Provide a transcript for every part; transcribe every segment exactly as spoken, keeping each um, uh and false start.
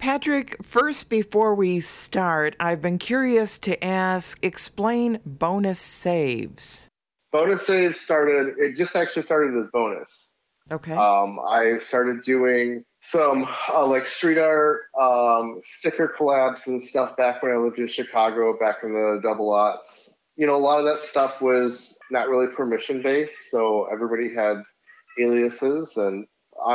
Patrick, first, before we start, I've been curious to ask, explain bonus saves. Bonus saves started, it just actually started as bonus. Okay. Um, I started doing some uh, like street art, um, sticker collabs and stuff back when I lived in Chicago, back in the double aughts. You know, a lot of that stuff was not really permission based, so everybody had aliases, and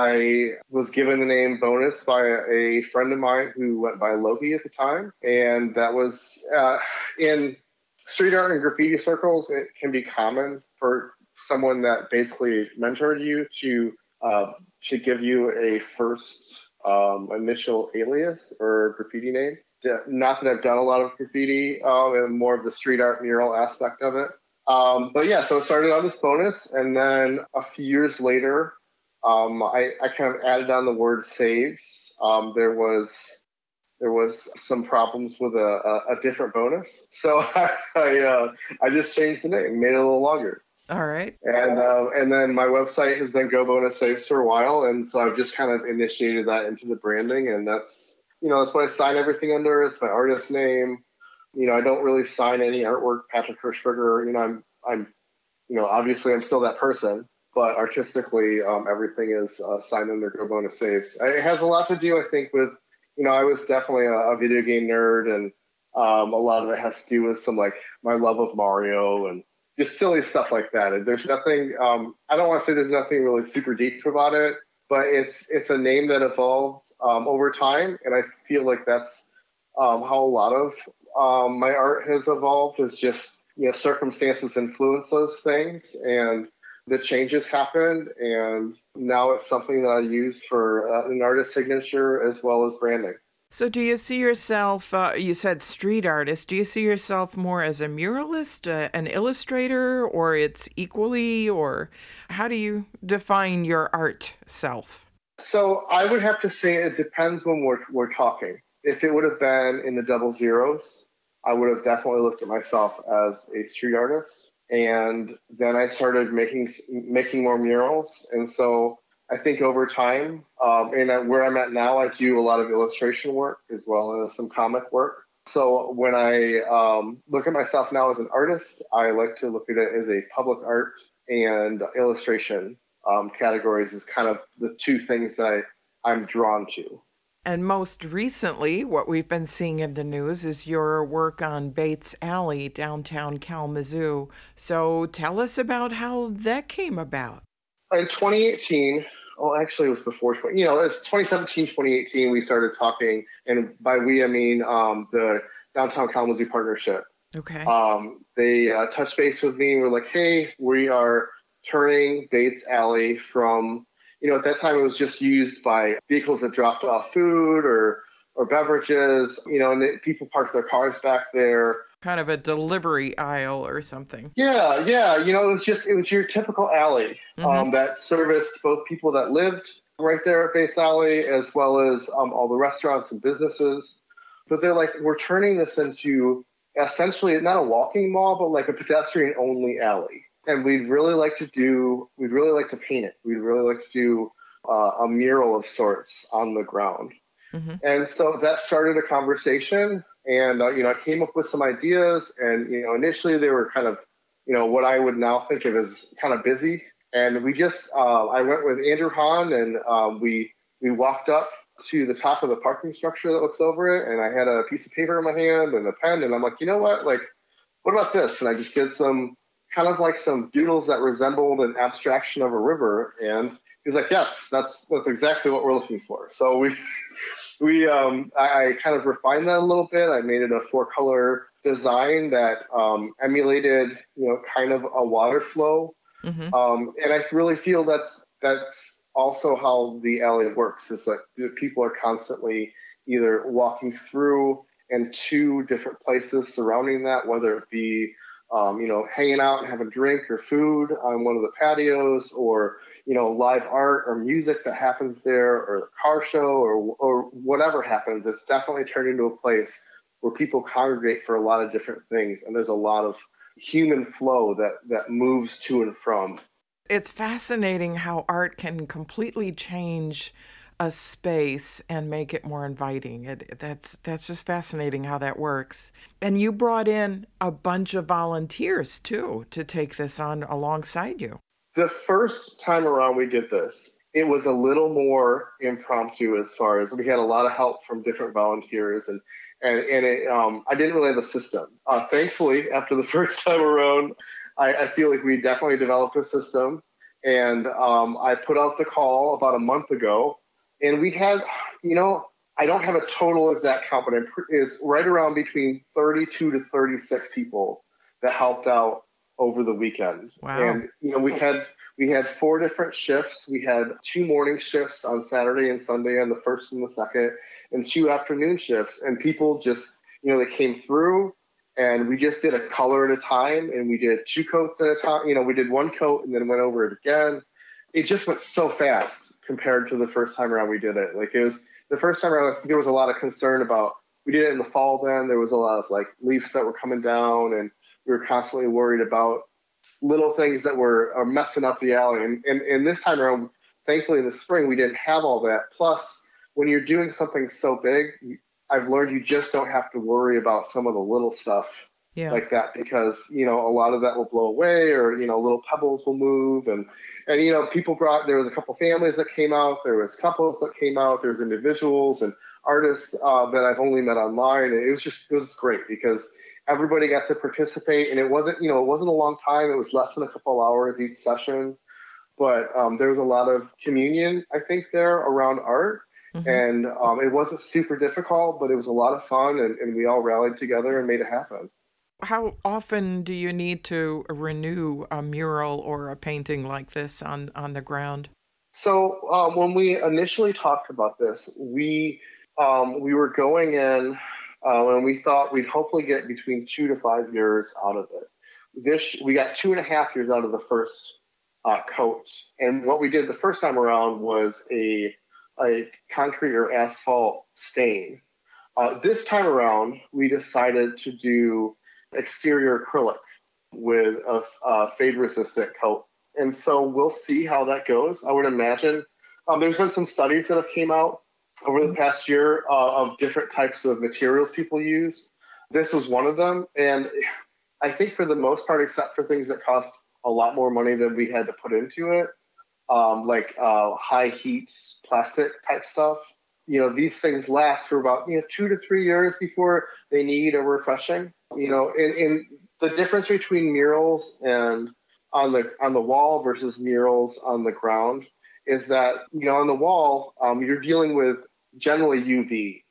I was given the name Bonus by a friend of mine who went by Logie at the time, and that was uh, in street art and graffiti circles. It can be common for someone that basically mentored you to uh, to give you a first um, initial alias or graffiti name. Not that I've done a lot of graffiti, um, and more of the street art mural aspect of it. Um, but yeah, so it started out as Bonus, and then a few years later, um, I, I kind of added on the word saves. Um, there was there was some problems with a, a, a different bonus, so I I, uh, I just changed the name, made it a little longer. All right. And uh, and then my website has been Go Bonus Saves for a while, and so I've just kind of initiated that into the branding, and that's you know that's what I sign everything under. It's my artist name. You know, I don't really sign any artwork, Patrick Hirschberger. You know, I'm I'm you know obviously I'm still that person, but artistically um, everything is uh, signed under Go Bonus Saves. It has a lot to do, I think, with you know I was definitely a, a video game nerd, and um, a lot of it has to do with some like my love of Mario and just silly stuff like that. And there's nothing, um, I don't want to say there's nothing really super deep about it, but it's it's a name that evolved um, over time. And I feel like that's um, how a lot of um, my art has evolved, is just, you know, circumstances influence those things, and the changes happened. And now it's something that I use for uh, an artist signature as well as branding. So do you see yourself, uh, you said street artist, do you see yourself more as a muralist, uh, an illustrator, or it's equally, or how do you define your art self? So I would have to say it depends when we're, we're talking. If it would have been in the double zeros, I would have definitely looked at myself as a street artist. And then I started making making more murals. And so I think over time, um, and where I'm at now, I do a lot of illustration work as well as some comic work. So when I um, look at myself now as an artist, I like to look at it as a public art and illustration um, categories as kind of the two things that I, I'm drawn to. And most recently, what we've been seeing in the news is your work on Bates Alley, downtown Kalamazoo. So tell us about how that came about. In twenty eighteen, well, actually, it was before, you know, it's twenty seventeen, twenty eighteen, we started talking. And by we, I mean um, the Downtown Kalamazoo Partnership. Okay. Um, they uh, touched base with me and were like, hey, we are turning Bates Alley from, you know, at that time it was just used by vehicles that dropped off food or or beverages, you know, and they, people parked their cars back there. Kind of a delivery aisle or something. Yeah, yeah. You know, it was just, it was your typical alley um, Mm-hmm. that serviced both people that lived right there at Bates Alley as well as um, all the restaurants and businesses. But they're like, we're turning this into essentially not a walking mall, but like a pedestrian only alley. And we'd really like to do, we'd really like to paint it. We'd really like to do uh, a mural of sorts on the ground. Mm-hmm. And so that started a conversation. And, uh, you know, I came up with some ideas, and, you know, initially they were kind of, you know, what I would now think of as kind of busy. And we just, uh, I went with Andrew Hahn, and um, we, we walked up to the top of the parking structure that looks over it. And I had a piece of paper in my hand and a pen, and I'm like, you know what, like, what about this? And I just did some kind of like some doodles that resembled an abstraction of a river. And he was like, yes, that's, that's exactly what we're looking for. So we, We, um, I, I kind of refined that a little bit. I made it a four-color design that um, emulated, you know, kind of a water flow. Mm-hmm. Um, and I really feel that's that's also how the alley works. Is like people are constantly either walking through and to different places surrounding that, whether it be, um, you know, hanging out and having a drink or food on one of the patios, or you know, live art or music that happens there, or a car show, or or whatever happens. It's definitely turned into a place where people congregate for a lot of different things, and there's a lot of human flow that that moves to and from. It's fascinating how art can completely change a space and make it more inviting. It, that's that's just fascinating how that works. And you brought in a bunch of volunteers too to take this on alongside you. The first time around we did this, it was a little more impromptu as far as we had a lot of help from different volunteers, and and, and it, um, I didn't really have a system. Uh, thankfully, after the first time around, I, I feel like we definitely developed a system, and um, I put out the call about a month ago, and we had, you know, I don't have a total exact count, but it's right around between thirty-two to thirty-six people that helped out over the weekend. Wow. And, you know, we had we had four different shifts. We had two morning shifts on Saturday and Sunday on the first and the second, and two afternoon shifts. And people just, you know, they came through, and we just did a color at a time, and we did two coats at a time. You know, we did one coat and then went over it again. It just went so fast compared to the first time around we did it. Like, it was the first time around, I think there was a lot of concern about, we did it in the fall then. There was a lot of, like, leaves that were coming down, and we were constantly worried about little things that were are messing up the alley. And, and, and this time around, thankfully in the spring, we didn't have all that. Plus, when you're doing something so big, I've learned you just don't have to worry about some of the little stuff yeah. like that, because, you know, a lot of that will blow away, or, you know, little pebbles will move. And, and, you know, people brought, there was a couple families that came out, there was couples that came out, there's individuals and artists uh, that I've only met online. And it was just, it was great because everybody got to participate, and it wasn't, you know, it wasn't a long time. It was less than a couple hours each session, but um, there was a lot of communion, I think, there around art. Mm-hmm. And um, it wasn't super difficult, but it was a lot of fun, and, and we all rallied together and made it happen. How often do you need to renew a mural or a painting like this on, on the ground? So um, when we initially talked about this, we um, we were going in uh, and we thought we'd hopefully get between two to five years out of it. This we got two and a half years out of the first uh, coat, and what we did the first time around was a a concrete or asphalt stain. Uh, this time around, we decided to do exterior acrylic with a, a fade-resistant coat. And so we'll see how that goes. I would imagine um, there's been some studies that have came out over the past year uh, of different types of materials people use. This was one of them. And I think for the most part, except for things that cost a lot more money than we had to put into it, um, like uh, high heats, plastic type stuff, you know, these things last for about, you know, two to three years before they need a refreshing. You know, in, in the difference between murals and on the on the wall versus murals on the ground is that, you know, on the wall, um, you're dealing with generally U V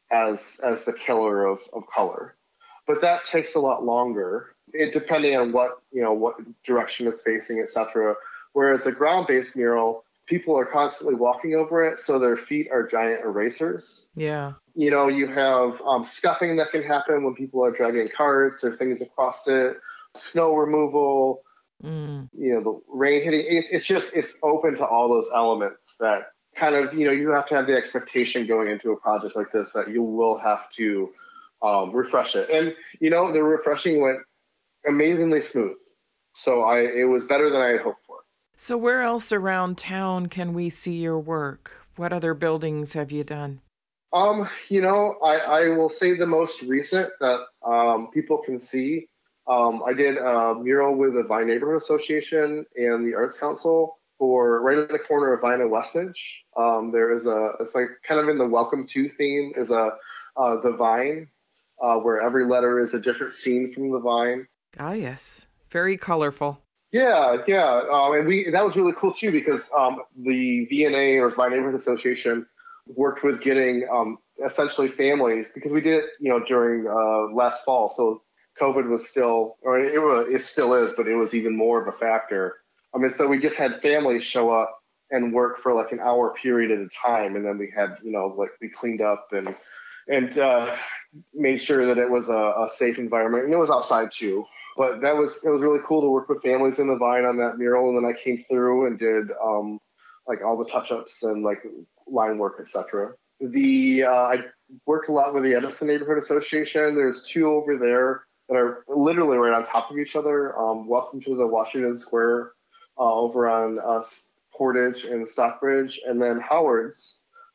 as as the killer of, of color. But that takes a lot longer, it, depending on what, you know, what direction it's facing, et cetera. Whereas a ground-based mural, people are constantly walking over it, so their feet are giant erasers. Yeah. You know, you have um, scuffing that can happen when people are dragging carts or things across it, snow removal, mm. you know, the rain hitting. It's, it's just, it's open to all those elements that kind of, you know, you have to have the expectation going into a project like this that you will have to um, refresh it. And, you know, the refreshing went amazingly smooth. So I, it was better than I had hoped for. So where else around town can we see your work? What other buildings have you done? Um, you know, I, I will say the most recent that um, people can see. Um, I did a mural with the Vine Neighborhood Association and the Arts Council for right at the corner of Vine and Westnedge. Um, there is a, it's like kind of in the Welcome To theme, is a uh, the Vine, uh, where every letter is a different scene from the Vine. Ah, yes, very colorful. Yeah, yeah, um, and we that was really cool too because um, the V N A or Vine Neighborhood Association worked with getting um, essentially families, because we did it, you know, during uh, last fall. So COVID was still, or it, was, it still is, but it was even more of a factor. I mean, so we just had families show up and work for like an hour period at a time. And then we had, you know, like we cleaned up and, and uh, made sure that it was a, a safe environment. And it was outside too. But that was, it was really cool to work with families in the Vine on that mural. And then I came through and did um, like all the touch-ups and like line work, et cetera. The, uh, I worked a lot with the Edison Neighborhood Association. There's two over there that are literally right on top of each other. Um, welcome to the Washington Square uh, over on uh, Portage and Stockbridge. And then Howard's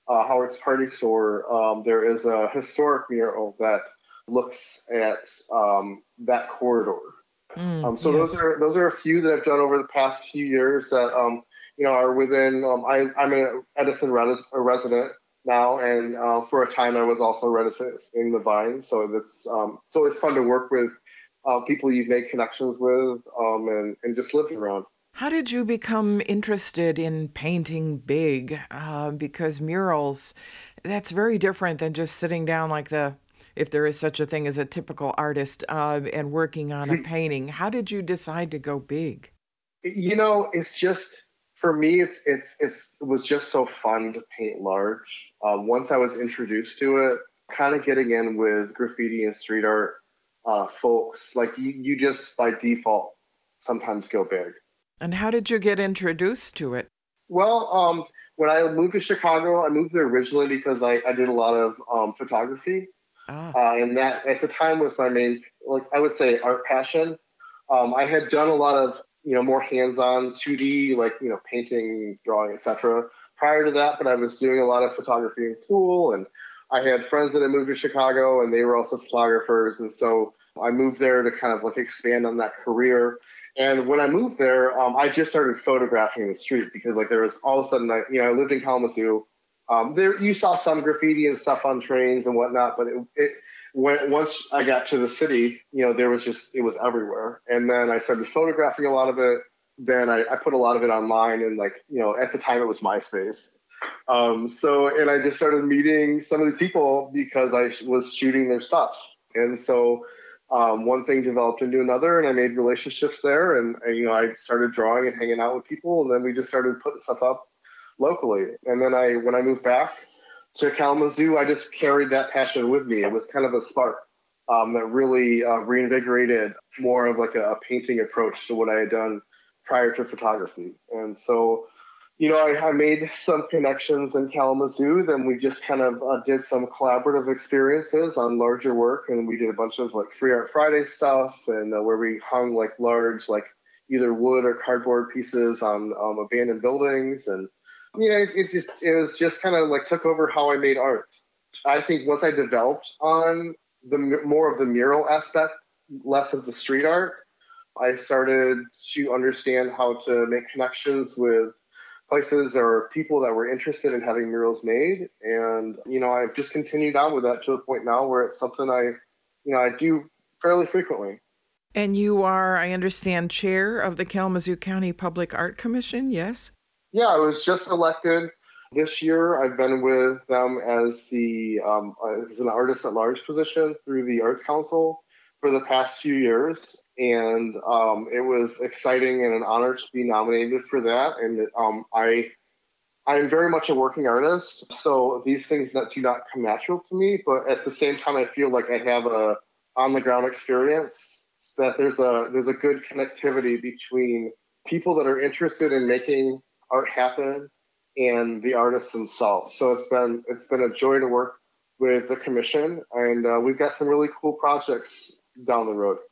uh, Howard's Party Store, um, there is a historic mural that looks at um, that corridor. Mm, Um, so those yes. are those are a few that I've done over the past few years that um, you know are within. Um, I, I'm an Edison res- a resident now, and uh, for a time I was also a resident in the Vines. So that's um, it's always fun to work with uh, people you've made connections with um, and and just lived around. How did you become interested in painting big? Uh, because murals, that's very different than just sitting down like the, if there is such a thing as a typical artist, uh, and working on a painting. How did you decide to go big? You know, it's just for me. It's it's it's it was just so fun to paint large. Um, once I was introduced to it, kind of getting in with graffiti and street art, uh, folks like you, you just by default sometimes go big. And how did you get introduced to it? Well, um, when I moved to Chicago, I moved there originally because I, I did a lot of um, photography, Ah, uh, and that at the time was my main, like I would say, art passion. Um, I had done a lot of you know more hands-on two D, like you know painting, drawing, et cetera. Prior to that, but I was doing a lot of photography in school, and I had friends that had moved to Chicago, and they were also photographers, and so I moved there to kind of like expand on that career. And when I moved there, um, I just started photographing the street because like there was all of a sudden, I, you know, I lived in Kalamazoo. Um, there, you saw some graffiti and stuff on trains and whatnot, but it, it when, once I got to the city, you know, there was just, it was everywhere. And then I started photographing a lot of it. Then I, I put a lot of it online, and like, you know, at the time it was MySpace. Um, so, and I just started meeting some of these people because I was shooting their stuff. And so, um, one thing developed into another, and I made relationships there. And, and, you know, I started drawing and hanging out with people, and then we just started putting stuff up locally. And then I, when I moved back to Kalamazoo, I just carried that passion with me. It was kind of a spark um, that really uh, reinvigorated more of like a, a painting approach to what I had done prior to photography. And so, you know, I, I made some connections in Kalamazoo. Then we just kind of uh, did some collaborative experiences on larger work, and we did a bunch of like Free Art Friday stuff, and uh, where we hung like large, like either wood or cardboard pieces on um, abandoned buildings. And you know, it just it was just kind of like took over how I made art. I think once I developed on the more of the mural aspect, less of the street art, I started to understand how to make connections with places or people that were interested in having murals made. And, you know, I've just continued on with that to a point now where it's something I, you know, I do fairly frequently. and you are, I understand, chair of the Kalamazoo County Public Art Commission, yes? Yeah, I was just elected this year. I've been with them as the um, as an artist at large position through the Arts Council for the past few years, and um, it was exciting and an honor to be nominated for that. And um, I I'm very much a working artist, so these things that do not come natural to me. But at the same time, I feel like I have a on the ground experience, that there's a there's a good connectivity between people that are interested in making art happen and the artists themselves. So it's been it's been a joy to work with the commission, and uh, we've got some really cool projects down the road.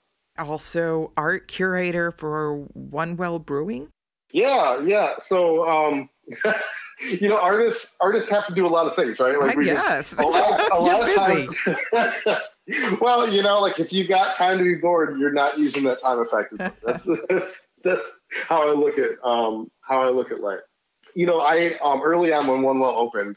Also, art curator for One Well Brewing? Yeah, yeah. So um, you know, artists artists have to do a lot of things, right? Like I we guess. just a lot, a You're lot of busy. times. Well, you know, like if you got time to be bored, you're not using that time effectively. That's that's that's how I look at um how I look at life. You know, I um early on when One Well opened,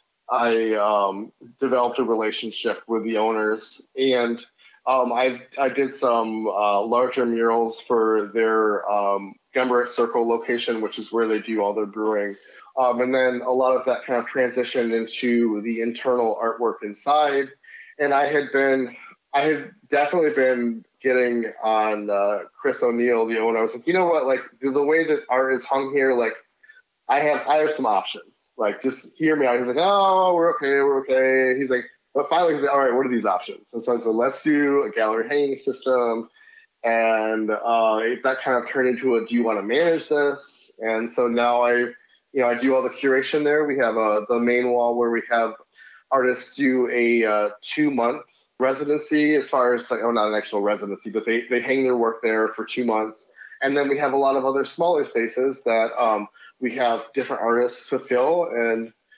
I um developed a relationship with the owners, and um I I did some uh, larger murals for their um Gembrick Circle location, which is where they do all their brewing. Um, and then a lot of that kind of transitioned into the internal artwork inside. And I had been, I had definitely been getting on uh, Chris O'Neill, the owner. I was like, you know what, like the way that art is hung here, like I have, I have some options. Like, just hear me out. He's like, oh, we're okay, we're okay. He's like, but finally he's like, all right, what are these options? And so I said, let's do a gallery hanging system. And uh, that kind of turned into a, do you want to manage this? And so now I, you know, I do all the curation there. We have uh, the main wall where we have artists do a uh, two month residency, as far as like, oh, not an actual residency, but they, they hang their work there for two months. And then we have a lot of other smaller spaces that um, we have different artists fulfill. And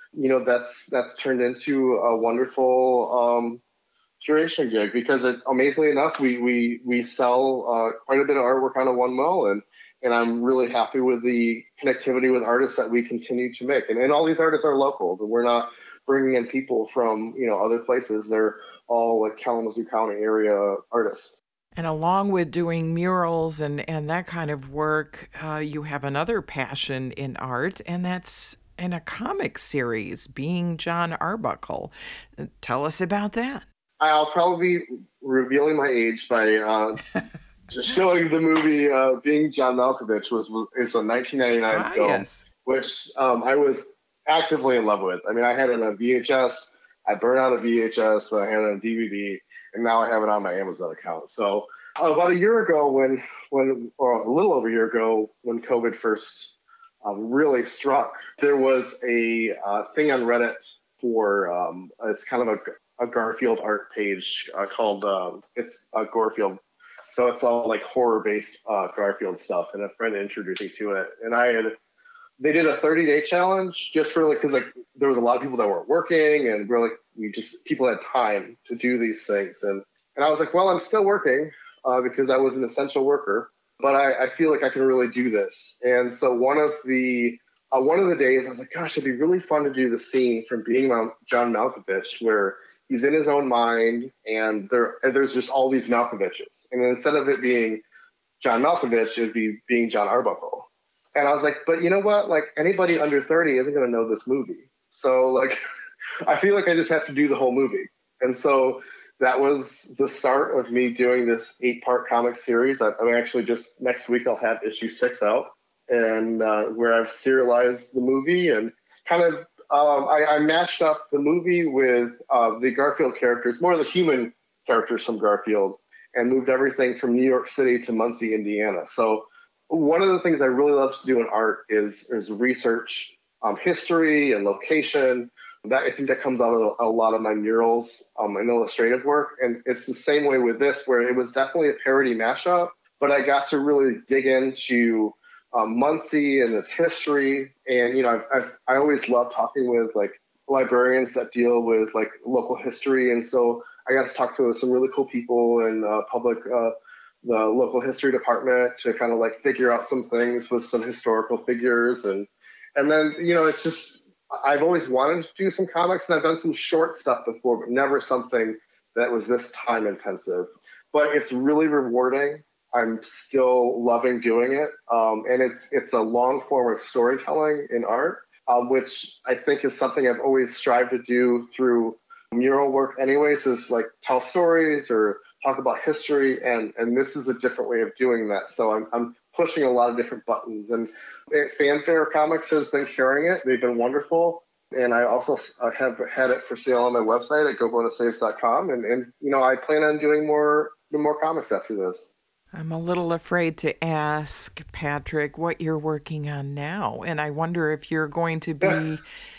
you know, that's that's turned into a wonderful um, curation gig because it's, amazingly enough, we we we sell uh, quite a bit of artwork on a one mill, and and I'm really happy with the connectivity with artists that we continue to make. And, and all these artists are local. We're not bringing in people from, you know, other places. They're all like Kalamazoo County area artists. And along with doing murals and, and that kind of work, uh, you have another passion in art, and that's in a comic series, Being Jon Arbuckle. Tell us about that. I'll probably be revealing my age by uh, just showing the movie uh, Being John Malkovich was, was it's a nineteen ninety-nine ah, film, yes. which um, I was actively in love with. I mean, I had it on V H S, I burned out a V H S, I had it on D V D, and now I have it on my Amazon account. So uh, about a year ago, when when or a little over a year ago, when COVID first um, really struck, there was a uh, thing on Reddit for um, it's kind of a a Garfield art page uh, called um, it's uh, Gorefield. So it's all like horror based uh, Garfield stuff, and a friend introduced me to it. And I had they did a thirty day challenge just for like because like there was a lot of people that weren't working, and we're like we just people had time to do these things, and and I was like, well, I'm still working uh, because I was an essential worker, but I, I feel like I can really do this. And so one of the uh, one of the days I was like, gosh, it'd be really fun to do the scene from Being John Malkovich where he's in his own mind, and there and there's just all these Malkoviches. And instead of it being John Malkovich, it would be Being Jon Arbuckle. And I was like, but you know what? Like, anybody under thirty isn't going to know this movie. So, like, I feel like I just have to do the whole movie. And so that was the start of me doing this eight-part comic series. I, I'm actually just, next week I'll have issue six out, and uh, where I've serialized the movie and kind of Um, I, I matched up the movie with uh, the Garfield characters, more of the human characters from Garfield, and moved everything from New York City to Muncie, Indiana. So one of the things I really love to do in art is, is research um, history and location. That I think that comes out of a lot of my murals um, and illustrative work. And it's the same way with this, where it was definitely a parody mashup, but I got to really dig into Um, Muncie and its history, and you know, I've, I've, I always love talking with like librarians that deal with like local history, and so I got to talk to some really cool people in uh, public, uh, the local history department to kind of like figure out some things with some historical figures, and and then you know, it's just I've always wanted to do some comics, and I've done some short stuff before, but never something that was this time intensive. But it's really rewarding. I'm still loving doing it. Um, and it's it's a long form of storytelling in art, um, which I think is something I've always strived to do through mural work anyways, is like tell stories or talk about history. And, and this is a different way of doing that. So I'm, I'm pushing a lot of different buttons. And Fanfare Comics has been carrying it. They've been wonderful. And I also have had it for sale on my website at go bona saves dot com. And, and, you know, I plan on doing more, more comics after this. I'm a little afraid to ask, Patrick, what you're working on now. And I wonder if you're going to be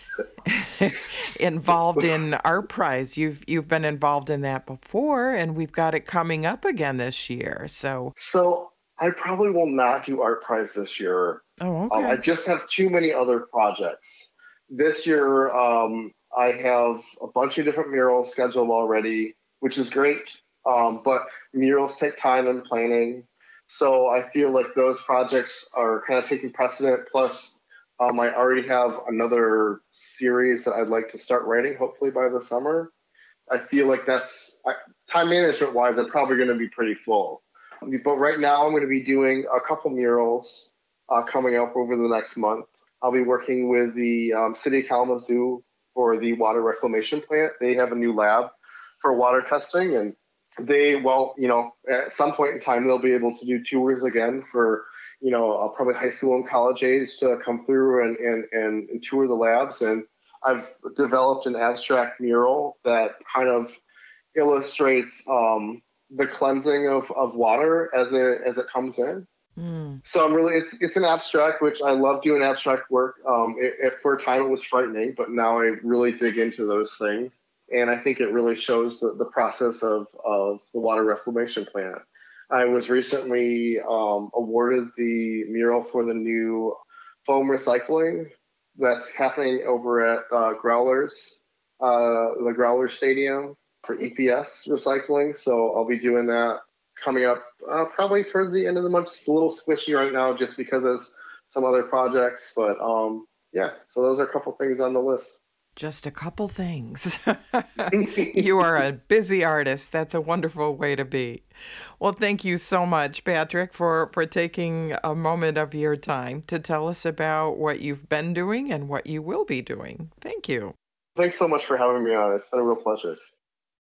involved in Art Prize. You've you've been involved in that before, and we've got it coming up again this year. So so I probably will not do Art Prize this year. Oh, okay. Um, I just have too many other projects. This year, um, I have a bunch of different murals scheduled already, which is great. Um, but murals take time and planning. So I feel like those projects are kind of taking precedent. Plus, um, I already have another series that I'd like to start writing, hopefully by the summer. I feel like that's, time management wise, I'm probably going to be pretty full. But right now I'm going to be doing a couple murals uh, coming up over the next month. I'll be working with the um, City of Kalamazoo for the water reclamation plant. They have a new lab for water testing, and they, well, you know, at some point in time, they'll be able to do tours again for, you know, uh, probably high school and college age to come through and, and, and, and tour the labs. And I've developed an abstract mural that kind of illustrates um, the cleansing of, of water as it, as it comes in. Mm. So I'm really, it's, it's an abstract, which I love doing abstract work. Um, it, it, for a time it was frightening, but now I really dig into those things. And I think it really shows the, the process of, of the water reclamation plant. I was recently um, awarded the mural for the new foam recycling that's happening over at uh, Growlers, uh, the Growlers Stadium for E P S recycling. So I'll be doing that coming up uh, probably towards the end of the month. It's a little squishy right now just because of some other projects. But um, yeah, so those are a couple things on the list. Just a couple things. You are a busy artist. That's a wonderful way to be. Well, thank you so much, Patrick, for, for taking a moment of your time to tell us about what you've been doing and what you will be doing. Thank you. Thanks so much for having me on. It's been a real pleasure.